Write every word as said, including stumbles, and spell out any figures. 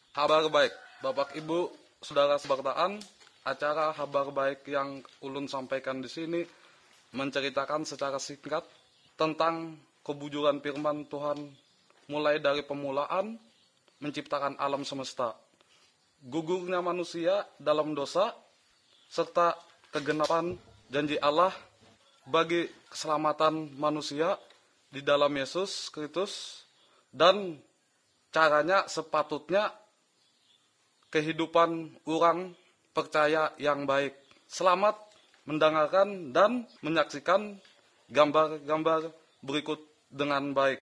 Kabar baik, Bapak Ibu, Saudara sebertaan, acara kabar baik yang ulun sampaikan di sini menceritakan secara singkat tentang kebujuran firman Tuhan mulai dari pemulaan menciptakan alam semesta, gugurnya manusia dalam dosa, serta kegenapan janji Allah bagi keselamatan manusia di dalam Yesus Kristus, dan caranya sepatutnya kehidupan orang percaya yang baik. Selamat mendengarkan dan menyaksikan gambar-gambar berikut dengan baik.